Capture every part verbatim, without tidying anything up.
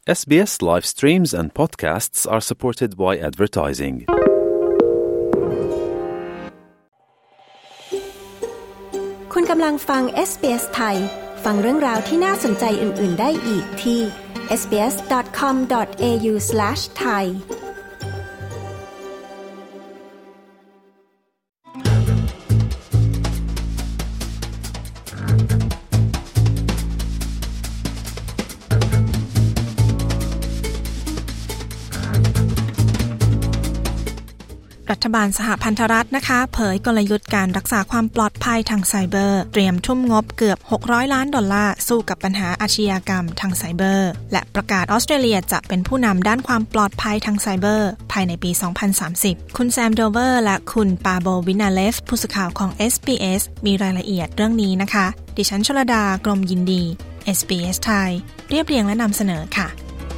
เอส บี เอส live streams and podcasts are supported by advertising. คุณกำลังฟัง เอส บี เอส ไทยฟังเรื่องราวที่น่าสนใจอื่นๆได้อีกที่ เอส บี เอส ดอท คอม ดอท เอ ยู สแลช ไทยรัฐบาลสหพันธรัฐนะคะเผยกลยุทธ์การรักษาความปลอดภัยทางไซเบอร์เตรียมทุ่มงบเกือบหกร้อยล้านดอลลาร์สู้กับปัญหาอาชญากรรมทางไซเบอร์และประกาศออสเตรเลียจะเป็นผู้นำด้านความปลอดภัยทางไซเบอร์ภายในปี สองพันสามสิบ คุณแซมโดเวอร์และคุณปาโบวินาเลฟผู้สื่อข่าวของ เอส บี เอส มีรายละเอียดเรื่องนี้นะคะดิฉันชลดากรมยินดี เอส บี เอส ไทยเรียบเรียงและนำเสนอค่ะ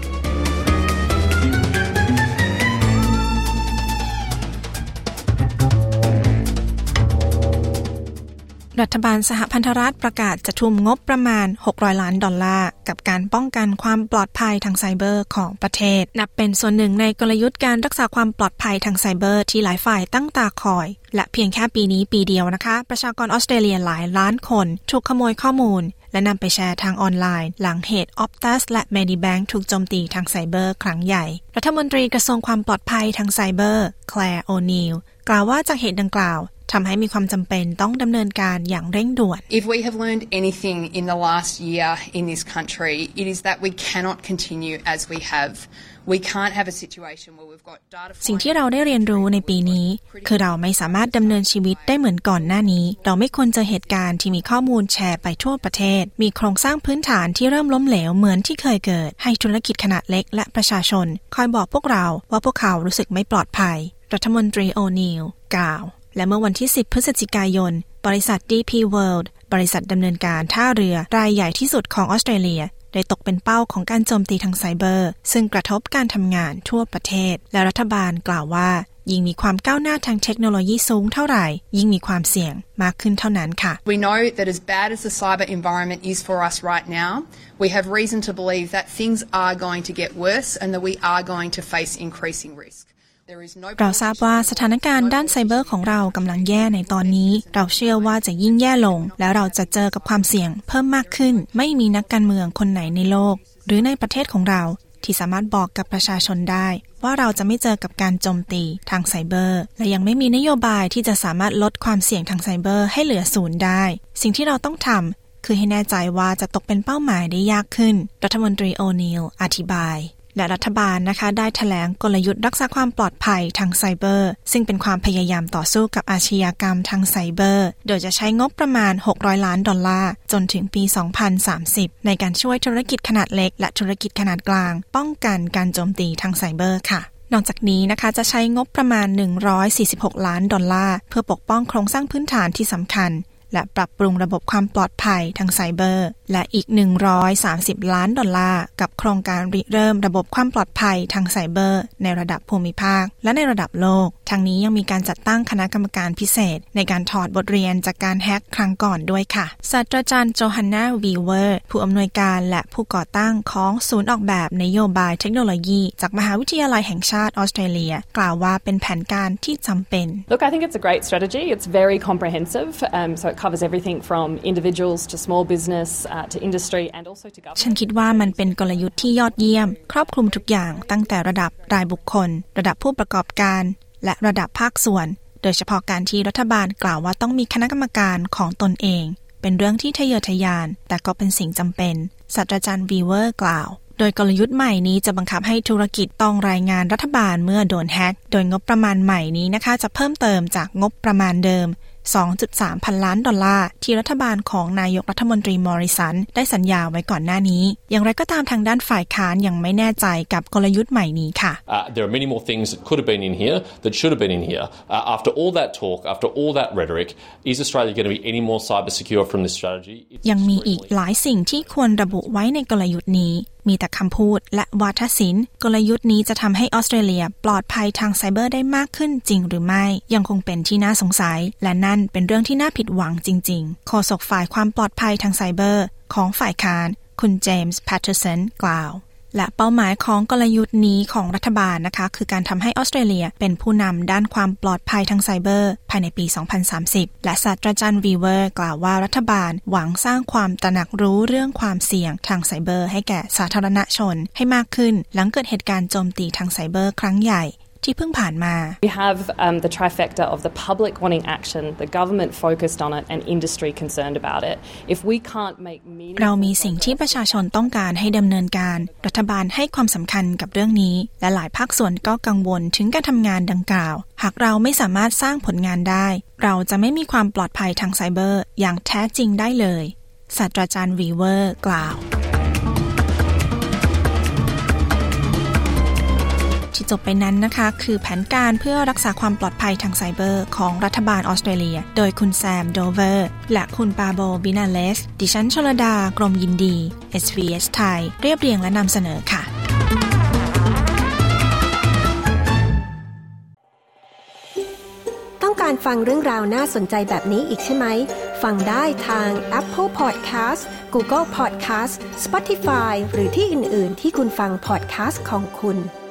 รัฐบาลสหพันธรัฐประกาศจะทุ่มงบประมาณหกร้อยล้านดอลลาร์กับการป้องกันความปลอดภัยทางไซเบอร์ของประเทศนับเป็นส่วนหนึ่งในกลยุทธ์การรักษาความปลอดภัยทางไซเบอร์ที่หลายฝ่ายตั้งตาคอยและเพียงแค่ปีนี้ปีเดียวนะคะประชากรออสเตรเลียหลายล้านคนถูกขโมยข้อมูลและนำไปแชร์ทางออนไลน์หลังเหตุ Optus และ Medibank ถูกโจมตีทางไซเบอร์ครั้งใหญ่รัฐมนตรีกระทรวงความปลอดภัยทางไซเบอร์แคลร์โอนีลกล่าวว่าจากเหตุดังกล่าวทำให้มีความจำเป็นต้องดำเนินการอย่างเร่งด่วน If we have learned anything in the last year in this country, it is that we cannot continue as we have. We can't have a situation where we've got data สิ่งที่เราได้เรียนรู้ในปีนี้คือเราไม่สามารถดำเนินชีวิตได้เหมือนก่อนหน้านี้เราไม่ควรเจอเหตุการณ์ที่มีข้อมูลแชร์ไปทั่วประเทศมีโครงสร้างพื้นฐานที่เริ่มล้มเหลวเหมือนที่เคยเกิดให้ธุรกิจขนาดเล็กและประชาชนคอยบอกพวกเราว่าพวกเขารู้สึกไม่ปลอดภัยรัฐมนตรีโอนีลกล่าวและเมื่อวันที่สิบพฤศจิกายนบริษัท ดี พี World บริษัทดำเนินการท่าเรือรายใหญ่ที่สุดของออสเตรเลียได้ตกเป็นเป้าของการโจมตีทางไซเบอร์ซึ่งกระทบการทำงานทั่วประเทศและรัฐบาลกล่าวว่ายิ่งมีความก้าวหน้าทางเทคโนโลยีสูงเท่าไหร่ยิ่งมีความเสี่ยงมากขึ้นเท่านั้นค่ะ We know that as bad as the cyber environment is for us right now, we have reason to believe that things are going to get worse and that we are going to face increasing risk เราทราบว่าสถานการณ์ด้านไซเบอร์ของเรากำลังแย่ในตอนนี้เราเชื่อว่าจะยิ่งแย่ลงแล้วเราจะเจอกับความเสี่ยงเพิ่มมากขึ้นไม่มีนักการเมืองคนไหนในโลกหรือในประเทศของเราที่สามารถบอกกับประชาชนได้ว่าเราจะไม่เจอกับการโจมตีทางไซเบอร์และยังไม่มีนโยบายที่จะสามารถลดความเสี่ยงทางไซเบอร์ให้เหลือศูนย์ได้สิ่งที่เราต้องทำคือให้แน่ใจว่าจะตกเป็นเป้าหมายได้ยากขึ้นรัฐมนตรีโอนีลอธิบายและรัฐบาลนะคะได้แถลงกลยุทธ์รักษาความปลอดภัยทางไซเบอร์ซึ่งเป็นความพยายามต่อสู้กับอาชญากรรมทางไซเบอร์โดยจะใช้งบประมาณหกร้อยล้านดอลลาร์จนถึงปี สองพันสามสิบ ในการช่วยธุรกิจขนาดเล็กและธุรกิจขนาดกลางป้องกันการโจมตีทางไซเบอร์ค่ะนอกจากนี้นะคะจะใช้งบประมาณหนึ่งร้อยสี่สิบหกล้านดอลลาร์เพื่อปกป้องโครงสร้างพื้นฐานที่สำคัญและปรับปรุงระบบความปลอดภัยทางไซเบอร์และอีกหนึ่งร้อยสามสิบล้านดอลลาร์กับโครงการริเริ่มระบบความปลอดภัยทางไซเบอร์ในระดับภูมิภาคและในระดับโลกทั้งนี้ยังมีการจัดตั้งคณะกรรมการพิเศษในการถอดบทเรียนจากการแฮ็กครั้งก่อนด้วยค่ะศาสตราจารย์โจฮันนาวีเวอร์ผู้อำนวยการและผู้ก่อตั้งของศูนย์ออกแบบนโยบายเทคโนโลยีจากมหาวิทยาลัยแห่งชาติออสเตรเลียกล่าวว่าเป็นแผนการที่จำเป็น Look, I think it's a great strategy. It's very comprehensive, um, so it covers everything from individuals to small business uh, to industry and also to government ฉันคิดว่ามันเป็นกลยุทธ์ที่ยอดเยี่ยมครอบคลุมทุกอย่างตั้งแต่ระดับรายบุคคลระดับผู้ประกอบการและระดับภาคส่วนโดยเฉพาะการที่รัฐบาลกล่าวว่าต้องมีคณะกรรมการของตนเองเป็นเรื่องที่ทะเยอทะยานแต่ก็เป็นสิ่งจำเป็นศาสตราจารย์วีเวอร์กล่าวโดยกลยุทธ์ใหม่นี้จะบังคับให้ธุรกิจต้องรายงานรัฐบาลเมื่อโดนแฮ็กโดยงบประมาณใหม่นี้นะคะจะเพิ่มเติมจากงบประมาณเดิม สองจุดสาม พันล้านดอลลาร์ที่รัฐบาลของนายกรัฐมนตรีมอริสันได้สัญญาไว้ก่อนหน้านี้อย่างไรก็ตามทางด้านฝ่ายค้านยังไม่แน่ใจกับกลยุทธ์ใหม่นี้ค่ะ uh, There are many more things that could have been in here that should have been in here. Uh, after all that talk, after all that rhetoric, is Australia going to be any more cyber secure from this strategy? ยังมีอีกหลายสิ่งที่ควรระบุไว้ในกลยุทธ์นี้มีแต่คำพูดและวาทศิลป์กลยุทธ์นี้จะทำให้ออสเตรเลียปลอดภัยทางไซเบอร์ได้มากขึ้นจริงหรือไม่ยังคงเป็นที่น่าสงสัยและนั่นเป็นเรื่องที่น่าผิดหวังจริงๆโฆษกฝ่ายความปลอดภัยทางไซเบอร์ของฝ่ายค้านคุณเจมส์แพตเทอร์สันกล่าวและเป้าหมายของกลยุทธ์นี้ของรัฐบาลนะคะคือการทำให้ออสเตรเลียเป็นผู้นำด้านความปลอดภัยทางไซเบอร์ภายในปี สองพันสามสิบ และศาสตราจารย์วีเวอร์กล่าวว่ารัฐบาลหวังสร้างความตระหนักรู้เรื่องความเสี่ยงทางไซเบอร์ให้แก่สาธารณชนให้มากขึ้นหลังเกิดเหตุการณ์โจมตีทางไซเบอร์ครั้งใหญ่ที่เพิ่งผ่านมา We have um, the trifecta of the public wanting action, the government focused on it, and industry concerned about it. If we can't make meaningful เรามีสิ่งที่ประชาชนต้องการให้ดำเนินการรัฐบาลให้ความสำคัญกับเรื่องนี้และหลายภาคส่วนก็กังวลถึงการทำงานดังกล่าวหากเราไม่สามารถสร้างผลงานได้เราจะไม่มีความปลอดภัยทางไซเบอร์อย่างแท้จริงได้เลยศาสตราจารย์วีเวอร์กล่าวที่จบไปนั้นนะคะคือแผนการเพื่อรักษาความปลอดภัยทางไซเบอร์ของรัฐบาลออสเตรเลียโดยคุณแซมโดเวอร์และคุณปาโบบินาเลสดิฉันชลดากรมยินดี เอส บี เอส ไทยเรียบเรียงและนำเสนอค่ะต้องการฟังเรื่องราวน่าสนใจแบบนี้อีกใช่ไหมฟังได้ทาง Apple Podcast Google Podcast Spotify หรือที่อื่นๆที่คุณฟัง podcast ของคุณ